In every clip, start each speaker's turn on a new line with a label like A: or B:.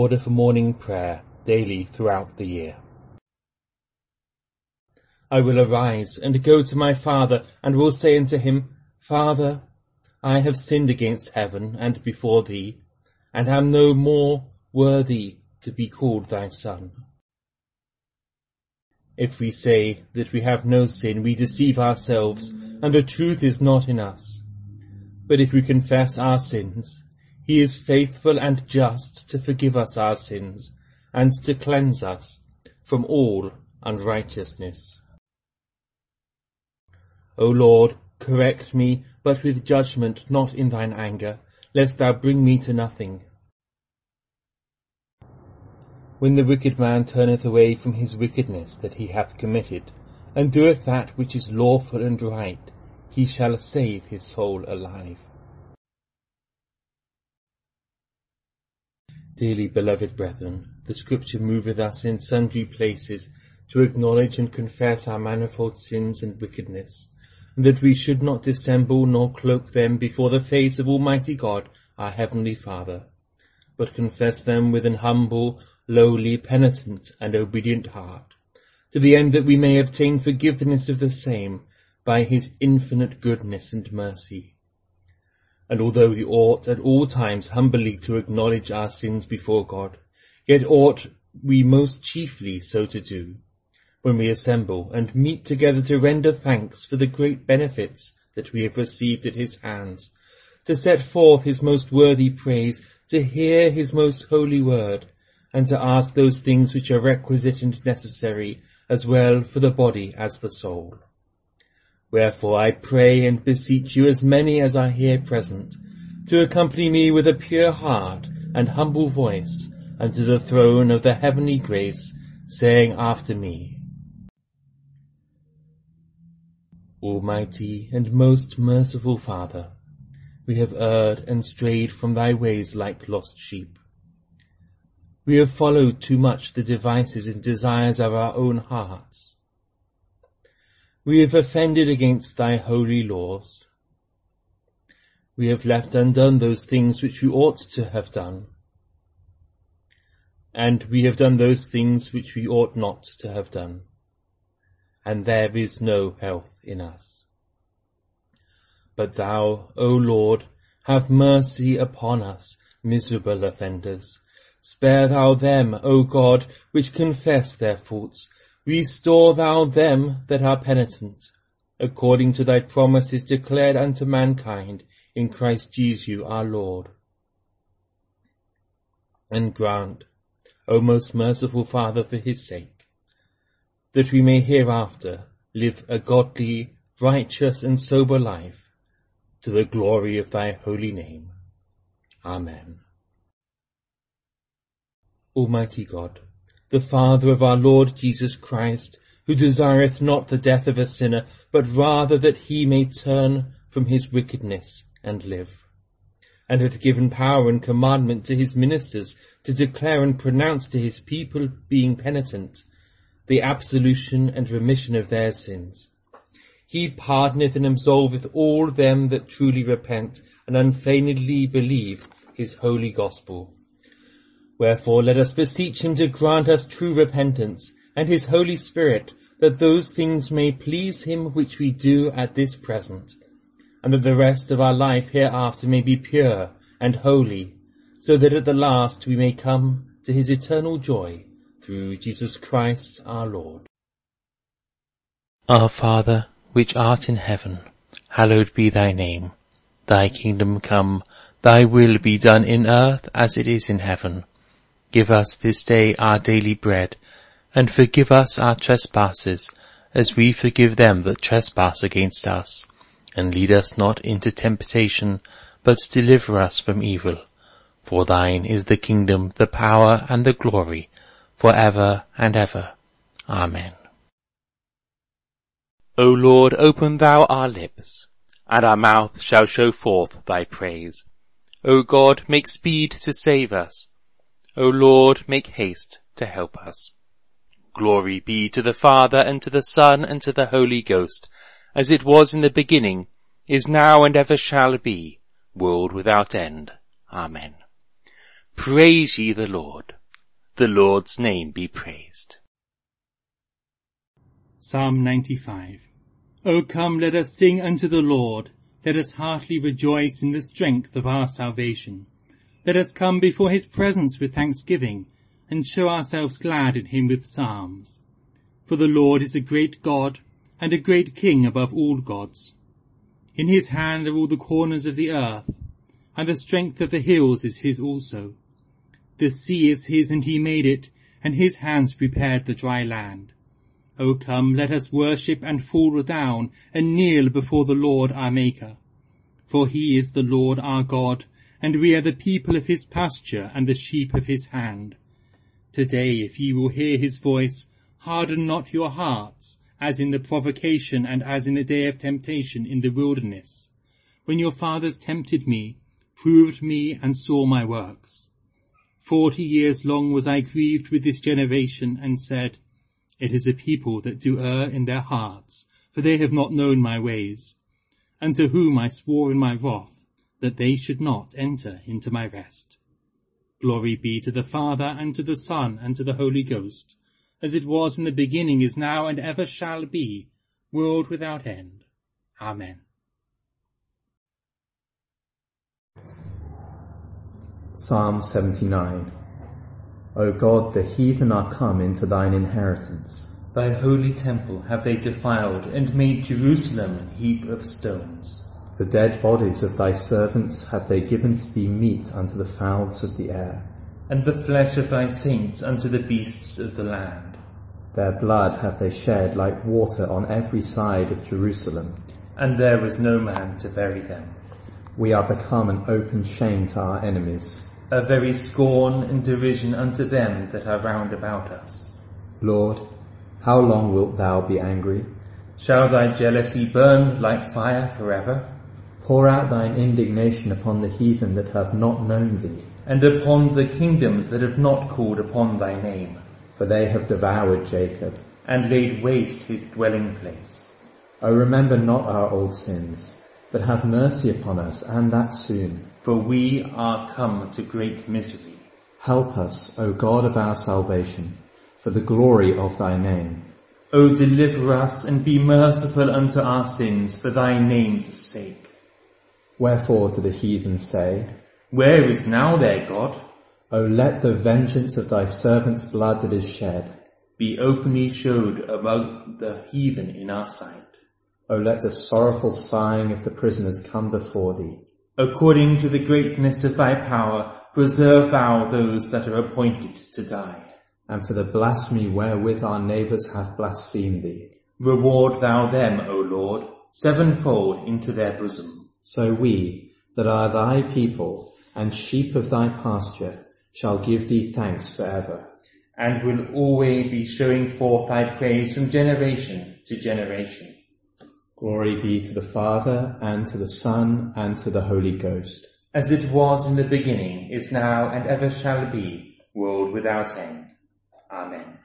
A: order for morning prayer daily throughout the year. I will arise and go to my father, and will say unto him, Father, I have sinned against heaven and before thee, and am no more worthy to be called thy son. If we say that we have no sin, we deceive ourselves, and the truth is not in us. But if we confess our sins, he is faithful and just to forgive us our sins, and to cleanse us from all unrighteousness. O Lord, correct me, but with judgment, not in thine anger, lest thou bring me to nothing. When the wicked man turneth away from his wickedness that he hath committed, and doeth that which is lawful and right, he shall save his soul alive. Dearly beloved brethren, the Scripture moveth us in sundry places to acknowledge and confess our manifold sins and wickedness, and that we should not dissemble nor cloak them before the face of Almighty God, our Heavenly Father, but confess them with an humble, lowly, penitent, and obedient heart, to the end that we may obtain forgiveness of the same by his infinite goodness and mercy. And although we ought at all times humbly to acknowledge our sins before God, yet ought we most chiefly so to do, when we assemble and meet together to render thanks for the great benefits that we have received at his hands, to set forth his most worthy praise, to hear his most holy word, and to ask those things which are requisite and necessary, as well for the body as the soul. Wherefore I pray and beseech you, as many as are here present, to accompany me with a pure heart and humble voice unto the throne of the heavenly grace, saying after me, Almighty and most merciful Father, we have erred and strayed from thy ways like lost sheep. We have followed too much the devices and desires of our own hearts. We have offended against thy holy laws. We have left undone those things which we ought to have done. And we have done those things which we ought not to have done. And there is no health in us. But thou, O Lord, have mercy upon us, miserable offenders. Spare thou them, O God, which confess their faults. Restore thou them that are penitent, according to thy promises declared unto mankind in Christ Jesus our Lord. And grant, O most merciful Father, for his sake, that we may hereafter live a godly, righteous, and sober life, to the glory of thy holy name. Amen. Almighty God, the Father of our Lord Jesus Christ, who desireth not the death of a sinner, but rather that he may turn from his wickedness and live, and hath given power and commandment to his ministers to declare and pronounce to his people, being penitent, the absolution and remission of their sins. He pardoneth and absolveth all them that truly repent and unfeignedly believe his holy gospel. Wherefore let us beseech him to grant us true repentance, and his Holy Spirit, that those things may please him which we do at this present, and that the rest of our life hereafter may be pure and holy, so that at the last we may come to his eternal joy, through Jesus Christ our Lord.
B: Our Father, which art in heaven, hallowed be thy name. Thy kingdom come, thy will be done in earth as it is in heaven. Give us this day our daily bread, and forgive us our trespasses, as we forgive them that trespass against us. And lead us not into temptation, but deliver us from evil. For thine is the kingdom, the power, and the glory, for ever and ever. Amen. O Lord, open thou our lips, and our mouth shall show forth thy praise. O God, make speed to save us. O Lord, make haste to help us. Glory be to the Father, and to the Son, and to the Holy Ghost, as it was in the beginning, is now, and ever shall be, world without end. Amen. Praise ye the Lord. The Lord's name be praised.
C: Psalm 95. O come, let us sing unto the Lord. Let us heartily rejoice in the strength of our salvation. Let us come before his presence with thanksgiving, and show ourselves glad in him with psalms. For the Lord is a great God, and a great King above all gods. In his hand are all the corners of the earth, and the strength of the hills is his also. The sea is his, and he made it, and his hands prepared the dry land. O come, let us worship and fall down, and kneel before the Lord our Maker. For he is the Lord our God, and we are the people of his pasture, and the sheep of his hand. Today, if ye will hear his voice, harden not your hearts, as in the provocation and as in the day of temptation in the wilderness, when your fathers tempted me, proved me, and saw my works. 40 years long was I grieved with this generation, and said, It is a people that do err in their hearts, for they have not known my ways, unto whom I swore in my wrath, that they should not enter into my rest. Glory be to the Father, and to the Son, and to the Holy Ghost, as it was in the beginning, is now, and ever shall be, world without end. Amen.
D: Psalm 79. O God, the heathen are come into thine inheritance.
A: Thy holy temple have they defiled, and made Jerusalem an heap of stones.
D: The dead bodies of thy servants have they given to be meat unto the fowls of the air,
A: and the flesh of thy saints unto the beasts of the land.
D: Their blood have they shed like water on every side of Jerusalem,
A: and there was no man to bury them.
D: We are become an open shame to our enemies,
A: a very scorn and derision unto them that are round about us.
D: Lord, how long wilt thou be angry?
A: Shall thy jealousy burn like fire forever?
D: Pour out thine indignation upon the heathen that have not known thee,
A: and upon the kingdoms that have not called upon thy name.
D: For they have devoured Jacob,
A: and laid waste his dwelling place.
D: O remember not our old sins, but have mercy upon us, and that soon.
A: For we are come to great misery.
D: Help us, O God of our salvation, for the glory of thy name.
A: O deliver us, and be merciful unto our sins, for thy name's sake.
D: Wherefore do the heathen say,
A: Where is now their God?
D: O let the vengeance of thy servant's blood that is shed
A: be openly showed among the heathen in our sight.
D: O let the sorrowful sighing of the prisoners come before thee.
A: According to the greatness of thy power, preserve thou those that are appointed to die.
D: And for the blasphemy wherewith our neighbours have blasphemed thee,
A: reward thou them, O Lord, sevenfold into their bosom.
D: So we, that are thy people, and sheep of thy pasture, shall give thee thanks for ever,
A: and will always be showing forth thy praise from generation to generation.
D: Glory be to the Father, and to the Son, and to the Holy Ghost.
A: As it was in the beginning, is now, and ever shall be, world without end. Amen.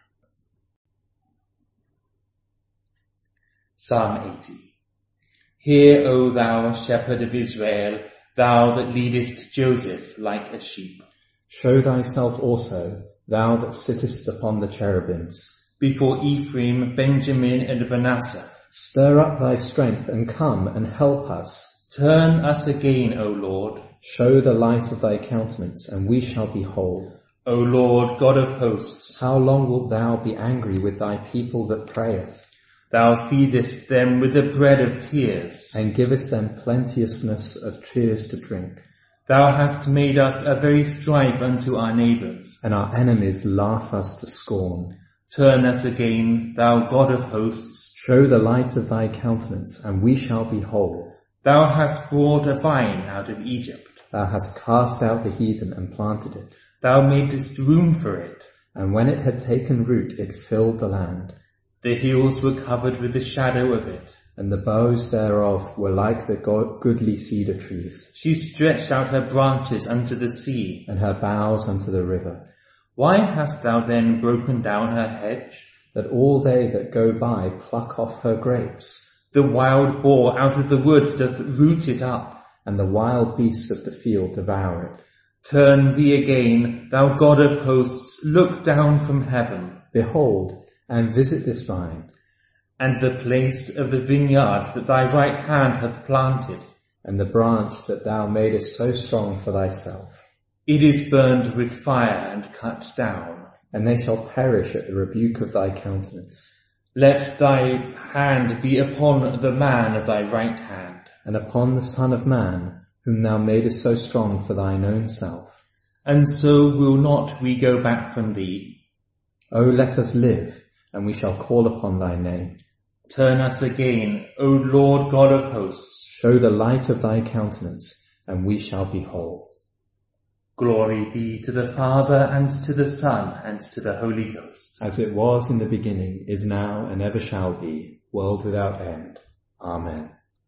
A: Psalm 80. Hear, O thou shepherd of Israel, thou that leadest Joseph like a sheep.
D: Show thyself also, thou that sittest upon the cherubims.
A: Before Ephraim, Benjamin, and Manasseh.
D: Stir up thy strength, and come, and help us.
A: Turn us again, O Lord.
D: Show the light of thy countenance, and we shall be whole.
A: O Lord, God of hosts.
D: How long wilt thou be angry with thy people that prayeth?
A: Thou feedest them with the bread of tears,
D: and givest them plenteousness of tears to drink.
A: Thou hast made us a very strife unto our neighbours,
D: and our enemies laugh us to scorn.
A: Turn us again, thou God of hosts.
D: Show the light of thy countenance, and we shall be whole.
A: Thou hast brought a vine out of Egypt.
D: Thou hast cast out the heathen and planted it.
A: Thou madest room for it.
D: And when it had taken root, it filled the land.
A: The hills were covered with the shadow of it,
D: and the boughs thereof were like the goodly cedar trees.
A: She stretched out her branches unto the sea,
D: and her boughs unto the river.
A: Why hast thou then broken down her hedge?
D: That all they that go by pluck off her grapes.
A: The wild boar out of the wood doth root it up,
D: and the wild beasts of the field devour it.
A: Turn thee again, thou God of hosts, look down from heaven.
D: Behold, and visit this vine,
A: and the place of the vineyard that thy right hand hath planted.
D: and the branch that thou madest so strong for thyself.
A: It is burned with fire and cut down.
D: And they shall perish at the rebuke of thy countenance.
A: Let thy hand be upon the man of thy right hand,
D: And upon the Son of Man, whom thou madest so strong for thine own self.
A: and so will not we go back from thee.
D: O let us live, and we shall call upon thy name.
A: Turn us again, O Lord God of hosts.
D: Show the light of thy countenance, and we shall be whole.
A: Glory be to the Father, and to the Son, and to the Holy Ghost.
D: As it was in the beginning, is now, and ever shall be, world without end. Amen.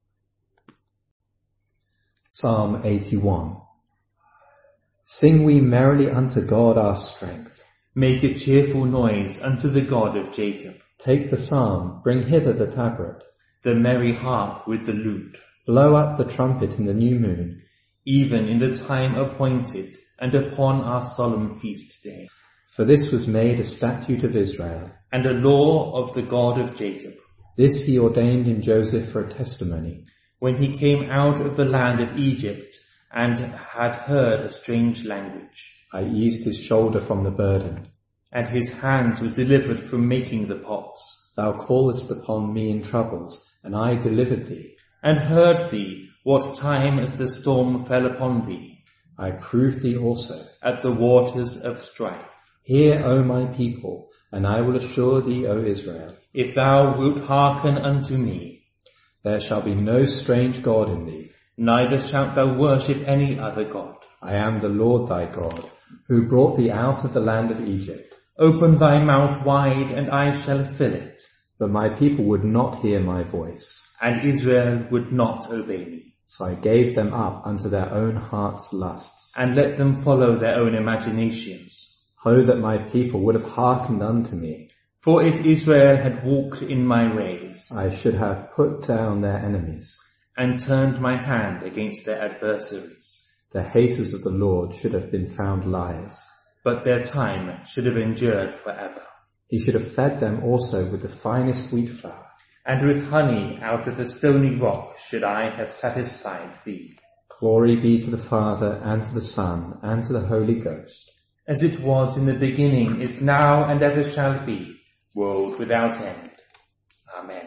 D: Psalm 81. Sing we merrily unto God our strength.
A: Make a cheerful noise unto the God of Jacob.
D: Take the psalm, bring hither the tabret.
A: The merry harp with the lute.
D: Blow up the trumpet in the new moon.
A: Even in the time appointed, and upon our solemn feast day.
D: For this was made a statute of Israel.
A: And a law of the God of Jacob.
D: This he ordained in Joseph for a testimony.
A: When he came out of the land of Egypt, and had heard a strange language.
D: I eased his shoulder from the burden.
A: And his hands were delivered from making the pots.
D: Thou callest upon me in troubles, and I delivered thee.
A: And heard thee, what time as the storm fell upon thee.
D: I proved thee also.
A: At the waters of strife.
D: Hear, O my people, and I will assure thee, O Israel.
A: If thou wilt hearken unto me.
D: There shall be no strange God in thee.
A: Neither shalt thou worship any other God.
D: I am the Lord thy God, who brought thee out of the land of Egypt.
A: Open thy mouth wide, and I shall fill it.
D: But my people would not hear my voice.
A: And Israel would not obey me.
D: So I gave them up unto their own heart's lusts.
A: And let them follow their own imaginations.
D: Oh, that my people would have hearkened unto me.
A: For if Israel had walked in my ways,
D: I should have put down their enemies.
A: And turned my hand against their adversaries.
D: The haters of the Lord should have been found liars.
A: But their time should have endured forever.
D: He should have fed them also with the finest wheat flour.
A: And with honey out of the stony rock should I have satisfied thee.
D: Glory be to the Father, and to the Son, and to the Holy Ghost.
A: As it was in the beginning, is now, and ever shall be, world without end. Amen.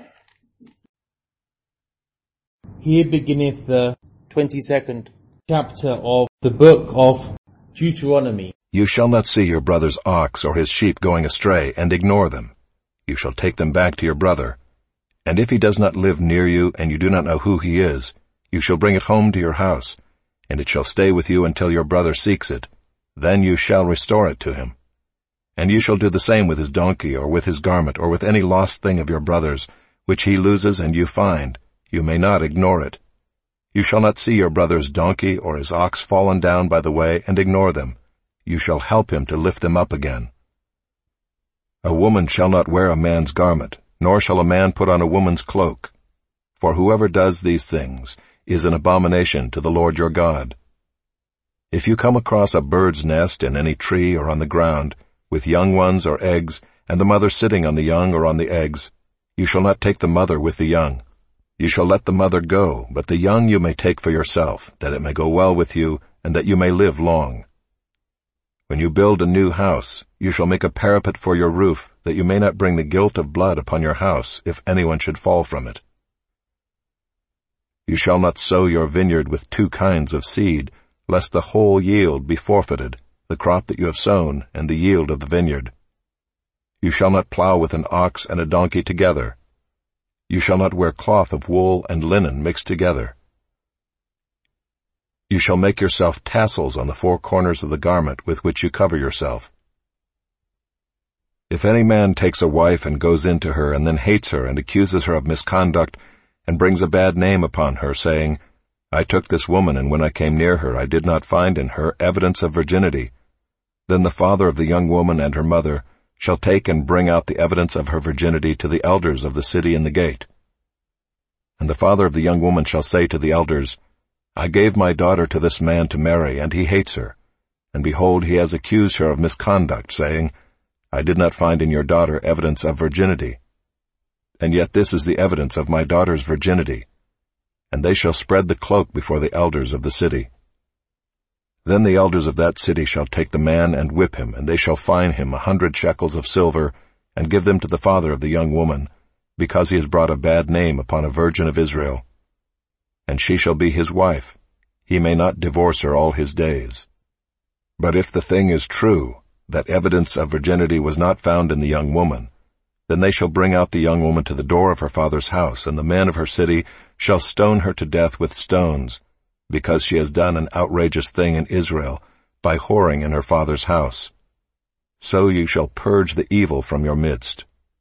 A: Here beginneth the 22nd chapter of the book of Deuteronomy.
E: You shall not see your brother's ox or his sheep going astray, and ignore them. You shall take them back to your brother. And if he does not live near you, and you do not know who he is, you shall bring it home to your house, and it shall stay with you until your brother seeks it. Then you shall restore it to him. And you shall do the same with his donkey, or with his garment, or with any lost thing of your brother's, which he loses and you find. You may not ignore it. You shall not see your brother's donkey or his ox fallen down by the way, and ignore them. You shall help him to lift them up again. A woman shall not wear a man's garment, nor shall a man put on a woman's cloak. For whoever does these things is an abomination to the Lord your God. If you come across a bird's nest in any tree or on the ground, with young ones or eggs, and the mother sitting on the young or on the eggs, you shall not take the mother with the young. You shall let the mother go, but the young you may take for yourself, that it may go well with you, and that you may live long. When you build a new house, you shall make a parapet for your roof, that you may not bring the guilt of blood upon your house, if anyone should fall from it. You shall not sow your vineyard with two kinds of seed, lest the whole yield be forfeited, the crop that you have sown, and the yield of the vineyard. You shall not plow with an ox and a donkey together. You shall not wear cloth of wool and linen mixed together. You shall make yourself tassels on the four corners of the garment with which you cover yourself. If any man takes a wife and goes into her and then hates her and accuses her of misconduct and brings a bad name upon her, saying, I took this woman, and when I came near her I did not find in her evidence of virginity, then the father of the young woman and her mother shall take and bring out the evidence of her virginity to the elders of the city in the gate. And the father of the young woman shall say to the elders, I gave my daughter to this man to marry, and he hates her. And behold, he has accused her of misconduct, saying, I did not find in your daughter evidence of virginity. And yet this is the evidence of my daughter's virginity. And they shall spread the cloak before the elders of the city. Then the elders of that city shall take the man and whip him, and they shall fine him 100 shekels of silver, and give them to the father of the young woman, because he has brought a bad name upon a virgin of Israel. And she shall be his wife. He may not divorce her all his days. But if the thing is true, that evidence of virginity was not found in the young woman, then they shall bring out the young woman to the door of her father's house, and the men of her city shall stone her to death with stones, because she has done an outrageous thing in Israel, by whoring in her father's house. So you shall purge the evil from your midst.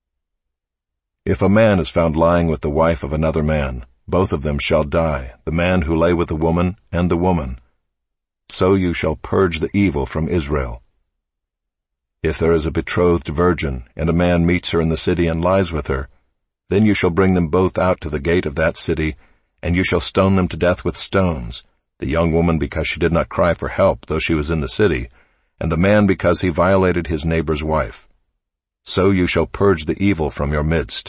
E: If a man is found lying with the wife of another man, both of them shall die, the man who lay with the woman and the woman. So you shall purge the evil from Israel. If there is a betrothed virgin, and a man meets her in the city and lies with her, then you shall bring them both out to the gate of that city, and you shall stone them to death with stones, the young woman because she did not cry for help, though she was in the city, and the man because he violated his neighbor's wife. So you shall purge the evil from your midst.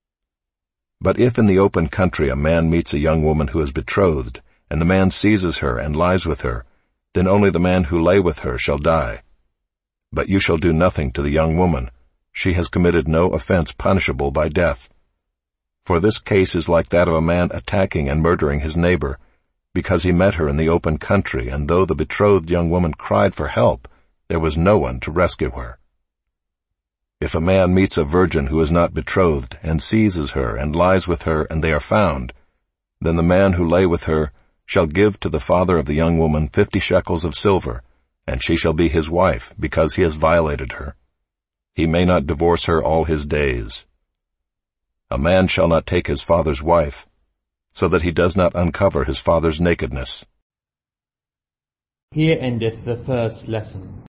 E: But if in the open country a man meets a young woman who is betrothed, and the man seizes her and lies with her, then only the man who lay with her shall die. But you shall do nothing to the young woman. She has committed no offense punishable by death. For this case is like that of a man attacking and murdering his neighbor, because he met her in the open country, and though the betrothed young woman cried for help, there was no one to rescue her. If a man meets a virgin who is not betrothed, and seizes her, and lies with her, and they are found, then the man who lay with her shall give to the father of the young woman 50 shekels of silver, and she shall be his wife, because he has violated her. He may not divorce her all his days. A man shall not take his father's wife, so that he does not uncover his father's nakedness.
A: Here endeth the first lesson.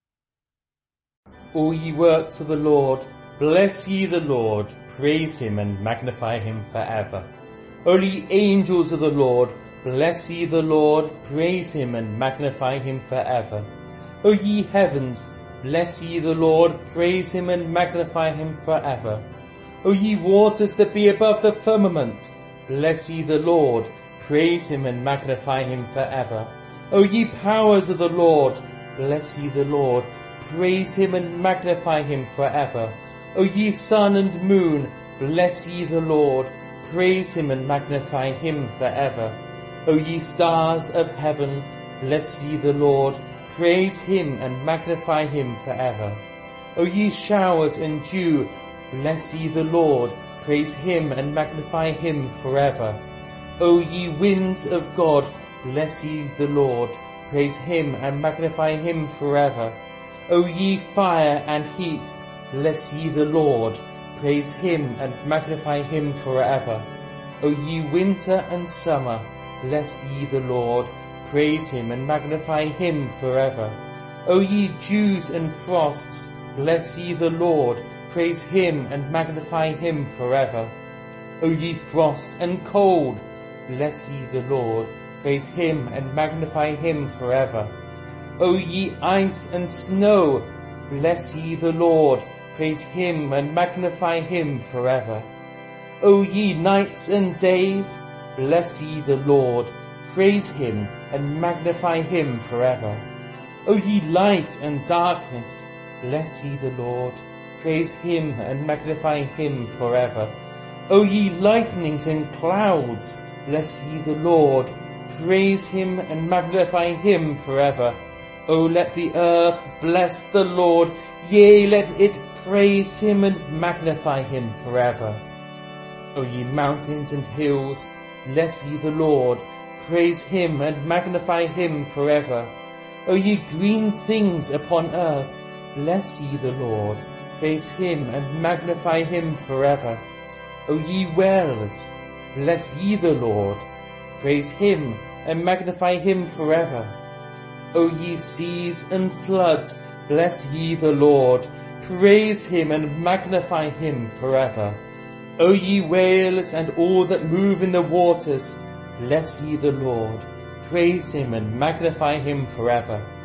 A: All ye works of the Lord, bless ye the Lord, praise him and magnify him forever. O ye angels of the Lord, bless ye the Lord, praise him and magnify him forever. O ye heavens, bless ye the Lord, praise him and magnify him forever. O ye waters that be above the firmament, bless ye the Lord, praise him and magnify him forever. O ye powers of the Lord, bless ye the Lord, praise him and magnify him forever. O ye sun and moon, bless ye the Lord, praise him and magnify him forever. O ye stars of heaven, bless ye the Lord, praise him and magnify him forever. O ye showers and dew, bless ye the Lord, praise him and magnify him forever. O ye winds of God, bless ye the Lord, praise him and magnify him forever. O ye fire and heat, bless ye the Lord, praise him and magnify him forever. O ye winter and summer, bless ye the Lord, praise him and magnify him forever. O ye dews and frosts, bless ye the Lord, praise him and magnify him forever. O ye frost and cold, bless ye the Lord, praise him and magnify him forever. O ye ice and snow, bless ye the Lord, praise him and magnify him forever. O ye nights and days, bless ye the Lord, praise him and magnify him forever. O ye light and darkness, bless ye the Lord, praise him and magnify him forever. O ye lightnings and clouds, bless ye the Lord, praise him and magnify him forever. O let the earth bless the Lord, yea, let it praise him and magnify him forever. O ye mountains and hills, bless ye the Lord, praise him and magnify him forever. O ye green things upon earth, bless ye the Lord, praise him and magnify him forever. O ye wells, bless ye the Lord, praise him and magnify him forever. O ye seas and floods, bless ye the Lord, praise him and magnify him forever. O ye whales and all that move in the waters, bless ye the Lord, praise him and magnify him forever.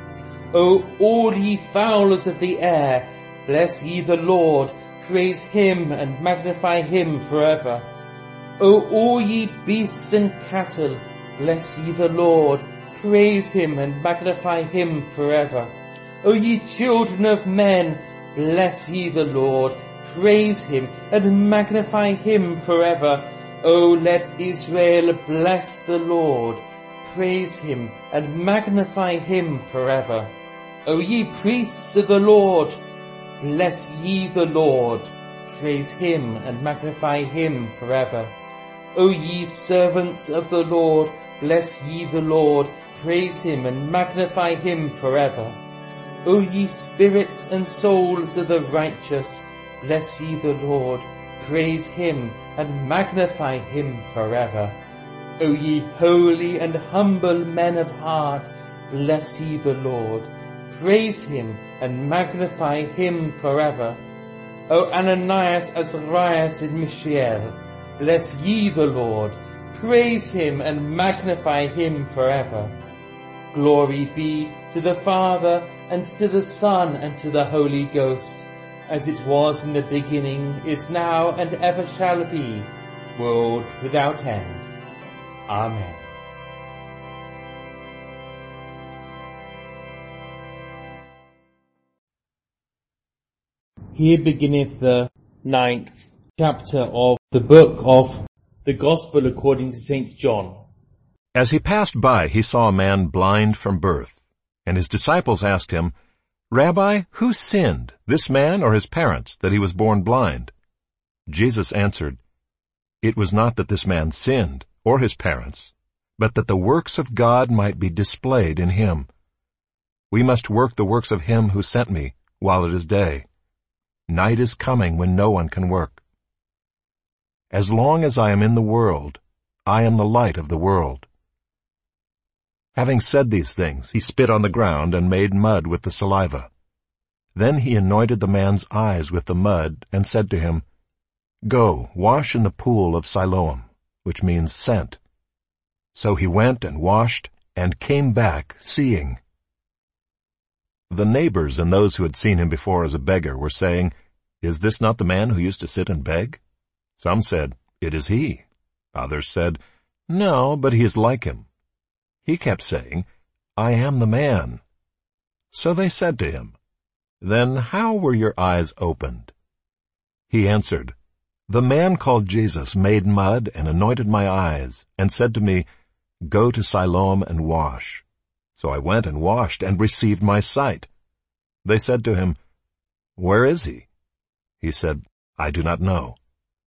A: O all ye fowls of the air, bless ye the Lord, praise him and magnify him forever. O all ye beasts and cattle, bless ye the Lord, praise him and magnify him forever. O ye children of men, bless ye the Lord, praise him and magnify him forever. O let Israel bless the Lord, praise him and magnify him forever. O ye priests of the Lord, bless ye the Lord, praise him and magnify him forever. O ye servants of the Lord, bless ye the Lord, praise him and magnify him forever. O ye spirits and souls of the righteous, bless ye the Lord, praise him and magnify him forever. O ye holy and humble men of heart, bless ye the Lord, praise him and magnify him forever. O Ananias, Azarias, and Mishael, bless ye the Lord, praise him and magnify him forever. Glory be to the Father, and to the Son, and to the Holy Ghost, as it was in the beginning, is now, and ever shall be, world without end. Amen. Here beginneth the 9th chapter of the book of the Gospel according to St. John.
E: As he passed by, he saw a man blind from birth, and his disciples asked him, Rabbi, who sinned, this man or his parents, that he was born blind? Jesus answered, It was not that this man sinned, or his parents, but that the works of God might be displayed in him. We must work the works of him who sent me, while it is day. Night is coming when no one can work. As long as I am in the world, I am the light of the world. Having said these things, he spit on the ground and made mud with the saliva. Then he anointed the man's eyes with the mud and said to him, Go, wash in the pool of Siloam, which means sent. So he went and washed and came back seeing. The neighbors and those who had seen him before as a beggar were saying, Is this not the man who used to sit and beg? Some said, It is he. Others said, No, but he is like him. He kept saying, I am the man. So they said to him, Then how were your eyes opened? He answered, The man called Jesus made mud and anointed my eyes, and said to me, Go to Siloam and wash. So I went and washed and received my sight. They said to him, Where is he? He said, I do not know.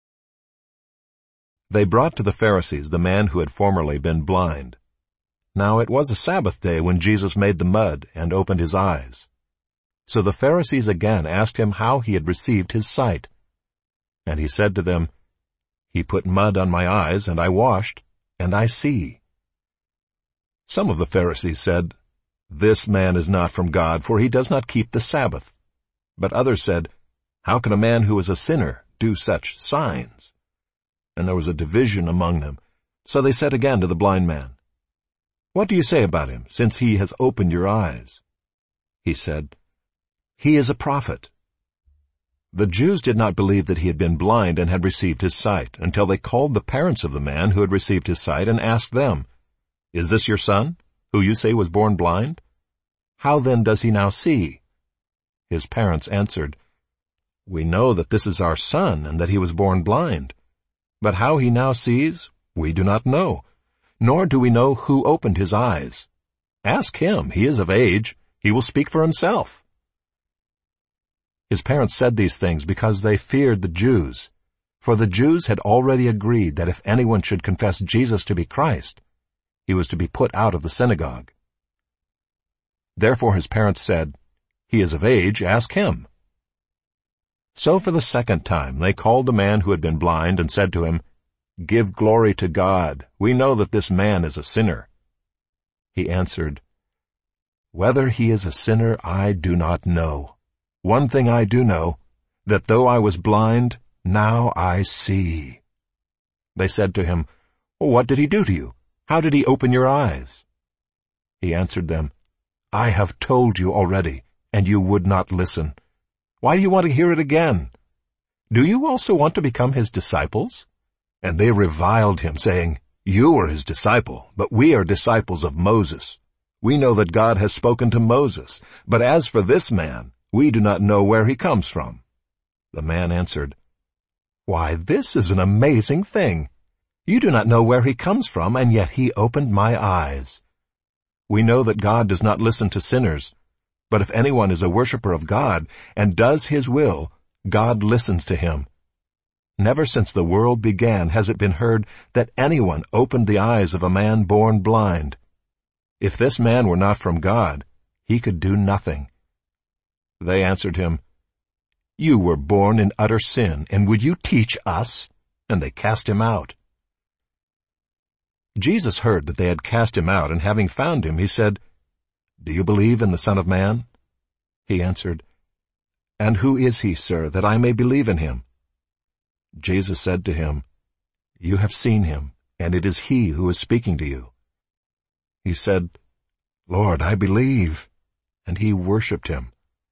E: They brought to the Pharisees the man who had formerly been blind. Now it was a Sabbath day when Jesus made the mud and opened his eyes. So the Pharisees again asked him how he had received his sight. And he said to them, He put mud on my eyes, and I washed, and I see. Some of the Pharisees said, This man is not from God, for he does not keep the Sabbath. But others said, How can a man who is a sinner do such signs? And there was a division among them. So they said again to the blind man, What do you say about him, since he has opened your eyes? He said, He is a prophet. The Jews did not believe that he had been blind and had received his sight, until they called the parents of the man who had received his sight and asked them, Is this your son, who you say was born blind? How then does he now see? His parents answered, We know that this is our son and that he was born blind. But how he now sees, we do not know, nor do we know who opened his eyes. Ask him, he is of age, he will speak for himself. His parents said these things because they feared the Jews, for the Jews had already agreed that if anyone should confess Jesus to be Christ, he was to be put out of the synagogue. Therefore his parents said, He is of age, ask him. So for the second time they called the man who had been blind and said to him, Give glory to God. We know that this man is a sinner. He answered, Whether he is a sinner I do not know. One thing I do know, that though I was blind, now I see. They said to him, What did he do to you? How did he open your eyes? He answered them, I have told you already, and you would not listen. Why do you want to hear it again? Do you also want to become his disciples?" And they reviled him, saying, "You are his disciple, but we are disciples of Moses. We know that God has spoken to Moses, but as for this man, we do not know where he comes from." The man answered, "Why, this is an amazing thing. You do not know where he comes from, and yet he opened my eyes. We know that God does not listen to sinners, but if anyone is a worshiper of God and does his will, God listens to him. Never since the world began has it been heard that anyone opened the eyes of a man born blind. If this man were not from God, he could do nothing." They answered him, "You were born in utter sin, and would you teach us?" And they cast him out. Jesus heard that they had cast him out, and having found him, he said, "Do you believe in the Son of Man?" He answered, "And who is he, sir, that I may believe in him?" Jesus said to him, "You have seen him, and it is he who is speaking to you." He said, "Lord, I believe," and he worshipped him.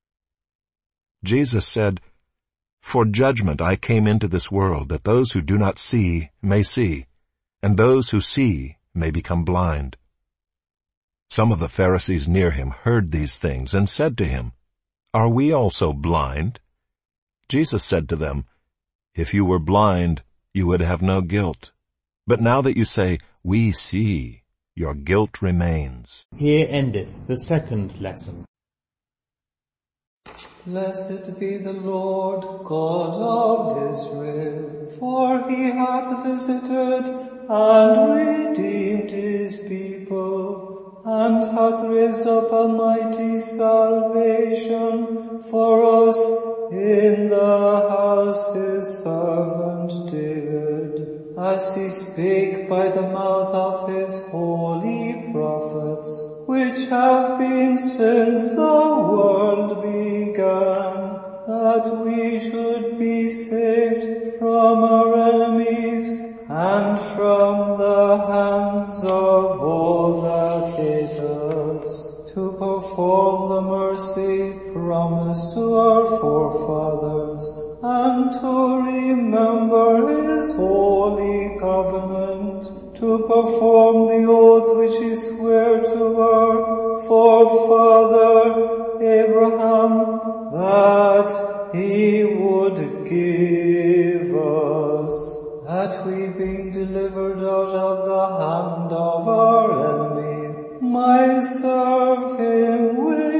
E: Jesus said, "For judgment I came into this world, that those who do not see may see, and those who see may become blind." Some of the Pharisees near him heard these things and said to him, "Are we also blind?" Jesus said to them, "If you were blind, you would have no guilt. But now that you say, 'We see,' your guilt remains."
A: Here endeth the second lesson.
F: Blessed be the Lord God of Israel, for he hath visited and redeemed his people, and hath raised up a mighty salvation for us in the house his servant David, as he spake by the mouth of his holy prophets, which have been since the world began, that we should be saved from our enemies and from the hands of all that hate us, to perform the mercy promised to our forefathers, and to remember his holy covenant, to perform the oath which he sware to our forefather Abraham, that he would give us, that we, being delivered out of the hand of our enemies, might serve him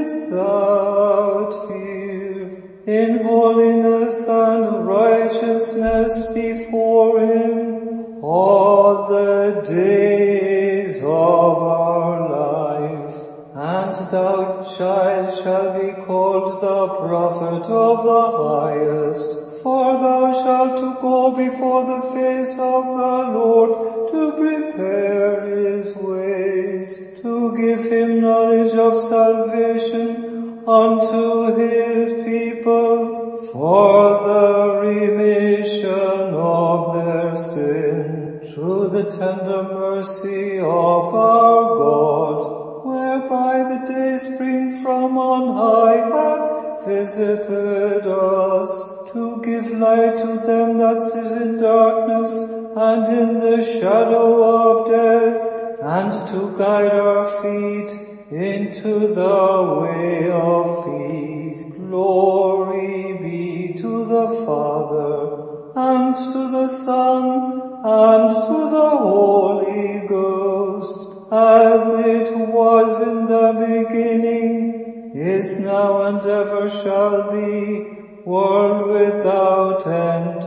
F: without fear, in holiness and righteousness before him all the days of our life. And thou, child, shalt be called the prophet of the highest, for thou shalt to go before the face of the Lord, to prepare his ways, to give him knowledge of salvation unto his people, for the remission of their sin, through the tender mercy of our God, whereby the day spring from on high hath visited us, to give light to them that sit in darkness and in the shadow of death, and to guide our feet into the way of peace. Glory be to the Father, and to the Son, and to the Holy Ghost, as it was in the beginning, is now, and ever shall be, world without end.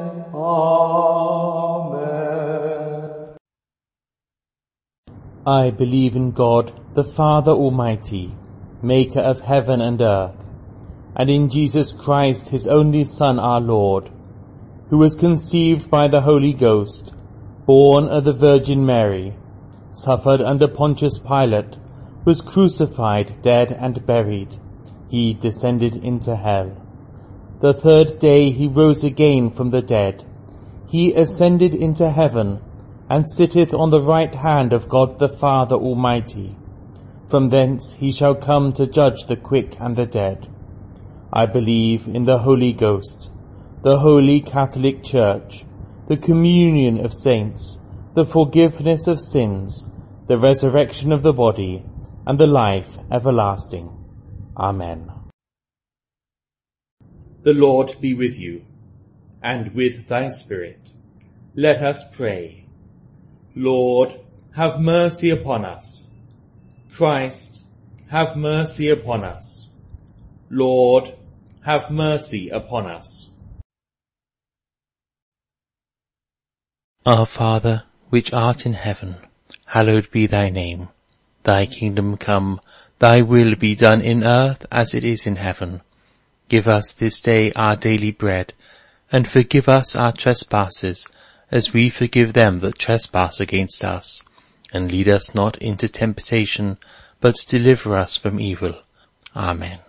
F: Amen.
A: I believe in God, the Father Almighty, maker of heaven and earth, and in Jesus Christ, his only Son, our Lord, who was conceived by the Holy Ghost, born of the Virgin Mary, suffered under Pontius Pilate, was crucified, dead, and buried. He descended into hell. The third day he rose again from the dead. He ascended into heaven, and sitteth on the right hand of God the Father Almighty. From thence he shall come to judge the quick and the dead. I believe in the Holy Ghost, the Holy Catholic Church, the communion of saints, the forgiveness of sins, the resurrection of the body, and the life everlasting. Amen. The Lord be with you, and with thy spirit. Let us pray. Lord, have mercy upon us. Christ, have mercy upon us. Lord, have mercy upon us.
B: Our Father, which art in heaven, hallowed be thy name. Thy kingdom come, thy will be done in earth as it is in heaven. Give us this day our daily bread, and forgive us our trespasses, as we forgive them that trespass against us. And lead us not into temptation, but deliver us from evil. Amen.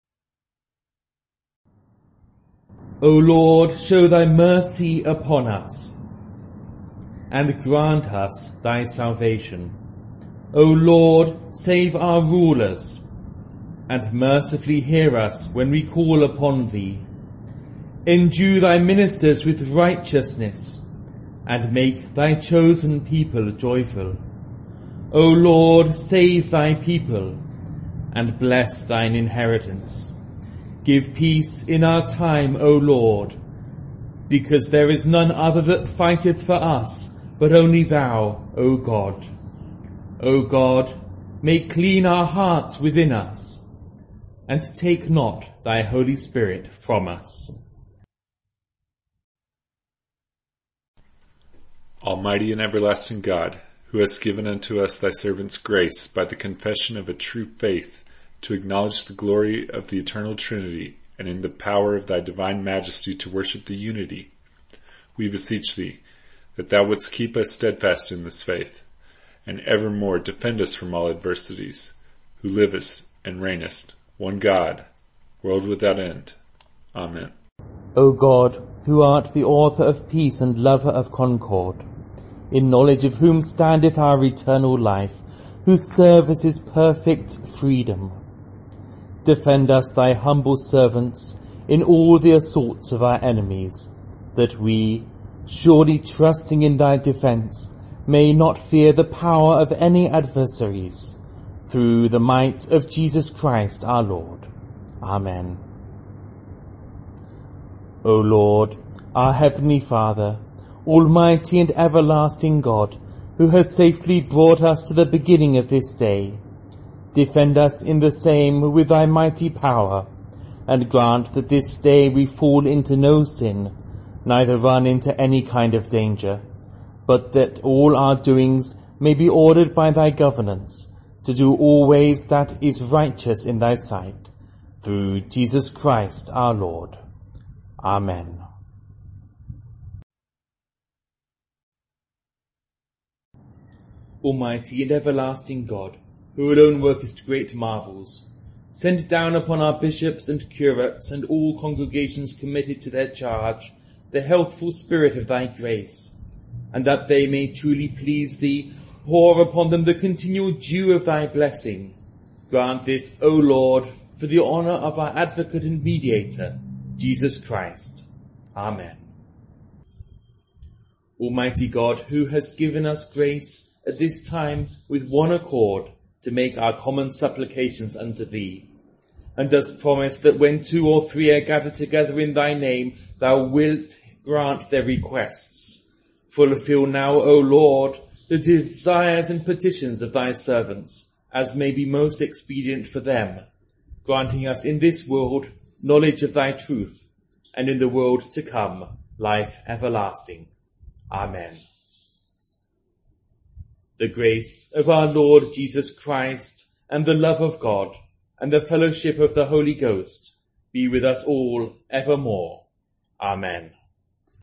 A: O Lord, show thy mercy upon us, and grant us thy salvation. O Lord, save our rulers, and mercifully hear us when we call upon thee. Endue thy ministers with righteousness, and make thy chosen people joyful. O Lord, save thy people, and bless thine inheritance. Give peace in our time, O Lord, because there is none other that fighteth for us, but only thou, O God. O God, make clean our hearts within us, and take not thy Holy Spirit from us.
G: Almighty and everlasting God, who hast given unto us thy servants grace by the confession of a true faith, to acknowledge the glory of the eternal Trinity, and in the power of thy divine majesty to worship the unity, we beseech thee, that thou wouldst keep us steadfast in this faith, and evermore defend us from all adversities, who livest and reignest, one God, world without end. Amen.
A: O God, who art the author of peace and lover of concord, in knowledge of whom standeth our eternal life, whose service is perfect freedom, defend us, thy humble servants, in all the assaults of our enemies, that we, surely trusting in thy defence, may not fear the power of any adversaries, through the might of Jesus Christ our Lord. Amen. O Lord, our heavenly Father, almighty and everlasting God, who has safely brought us to the beginning of this day, defend us in the same with thy mighty power, and grant that this day we fall into no sin, neither run into any kind of danger, but that all our doings may be ordered by thy governance, to do always that is righteous in thy sight, through Jesus Christ our Lord. Amen. Almighty and everlasting God, who alone workest great marvels, send down upon our bishops and curates and all congregations committed to their charge the healthful spirit of thy grace, and that they may truly please thee, pour upon them the continual dew of thy blessing. Grant this, O Lord, for the honour of our advocate and mediator, Jesus Christ. Amen. Almighty God, who hast given us grace at this time with one accord to make our common supplications unto thee, and dost promise that when 2 or 3 are gathered together in thy name, thou wilt grant their requests. Fulfill now, O Lord, the desires and petitions of thy servants, as may be most expedient for them, granting us in this world knowledge of thy truth, and in the world to come life everlasting. Amen. The grace of our Lord Jesus Christ, and the love of God, and the fellowship of the Holy Ghost be with us all evermore. Amen.